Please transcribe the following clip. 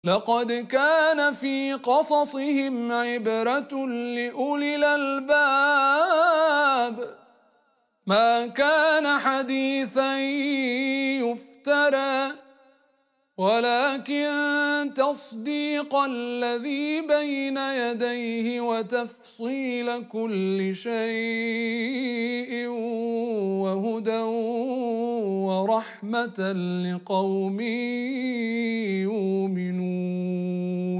لقد كان في قصصهم عبرة لأولي الألباب ما كان حديثا يفترى ولكن تصديق الذي بين يديه وتفصيل كل شيء وهدى ورحمة لقوم يؤمنون.